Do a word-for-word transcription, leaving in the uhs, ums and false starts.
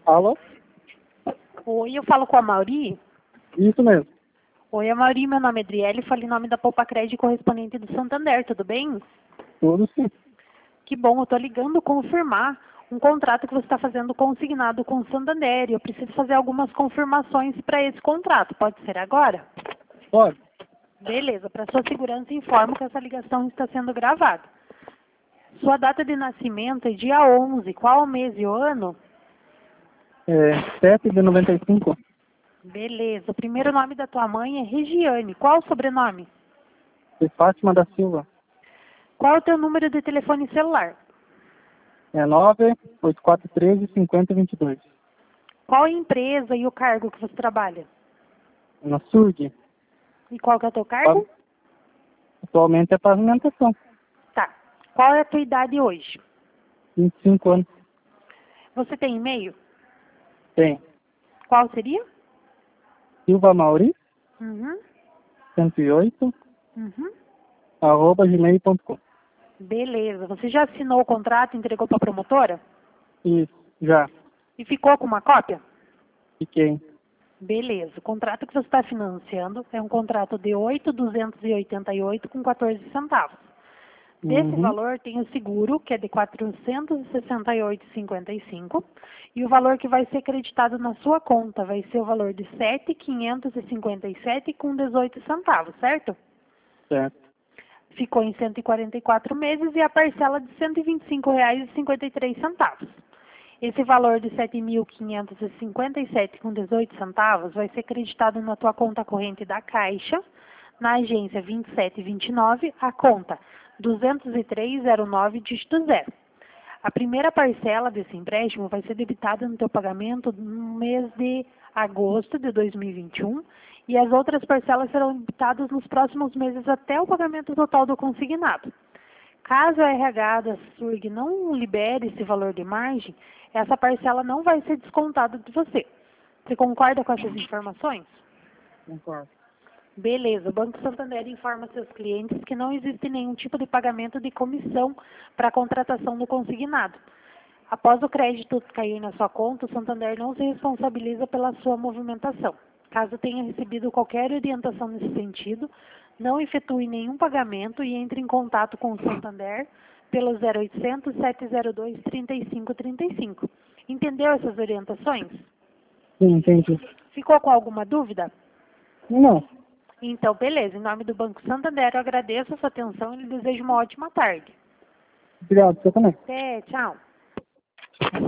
Alô? Oi, eu falo com a Mauri. Isso mesmo. Oi, a Mauri, meu nome é Adriele, falo em nome da Poupa Crédito correspondente do Santander, tudo bem? Tudo sim. Que bom, eu estou ligando confirmar um contrato que você está fazendo consignado com o Santander. Eu preciso fazer algumas confirmações para esse contrato. Pode ser agora? Pode. Beleza, para sua segurança, informo que essa ligação está sendo gravada. Sua data de nascimento é dia onze. Qual o mês e o ano? É sete de noventa e cinco. Beleza. O primeiro nome da tua mãe é Regiane. Qual o sobrenome? De Fátima da Silva. Qual é o teu número de telefone celular? É nove oito quatro um três cinco zero dois dois. Qual a empresa e o cargo que você trabalha? Na S U R G. E qual que é o teu cargo? Atualmente é pavimentação. Tá. Qual é a tua idade hoje? vinte e cinco anos. Você tem e-mail? Tem. Qual seria? Silva Mauri, Uhum. cento e oito, Uhum. arroba gmail ponto com. Beleza. Você já assinou o contrato e entregou para a promotora? Isso, já. E ficou com uma cópia? Fiquei. Beleza. O contrato que você está financiando é um contrato de oito mil duzentos e oitenta e oito com quatorze centavos. Desse Uhum. valor tem o seguro, que é de quatrocentos e sessenta e oito reais e cinquenta e cinco centavos, e o valor que vai ser creditado na sua conta vai ser o valor de sete mil quinhentos e cinquenta e sete reais com dezoito centavos, certo? Certo. Ficou em cento e quarenta e quatro meses e a parcela de cento e vinte e cinco reais e cinquenta e três centavos. Esse valor de sete mil quinhentos e cinquenta e sete reais com dezoito centavos vai ser creditado na tua conta corrente da Caixa, na agência vinte e sete vinte e nove, a conta duzentos e três zero nove, dígito zero. A primeira parcela desse empréstimo vai ser debitada no teu pagamento no mês de agosto de dois mil e vinte e um e as outras parcelas serão debitadas nos próximos meses até o pagamento total do consignado. Caso a R H da S U R G não libere esse valor de margem, essa parcela não vai ser descontada de você. Você concorda com essas informações? Concordo. Beleza. O Banco Santander informa seus clientes que não existe nenhum tipo de pagamento de comissão para a contratação do consignado. Após o crédito cair na sua conta, o Santander não se responsabiliza pela sua movimentação. Caso tenha recebido qualquer orientação nesse sentido, não efetue nenhum pagamento e entre em contato com o Santander pelo zero oitocentos, sete zero dois, trinta e cinco trinta e cinco. Entendeu essas orientações? Sim, entendi. Ficou com alguma dúvida? Não. Então, beleza. Em nome do Banco Santander, eu agradeço a sua atenção e lhe desejo uma ótima tarde. Obrigado, você também. Até, tchau.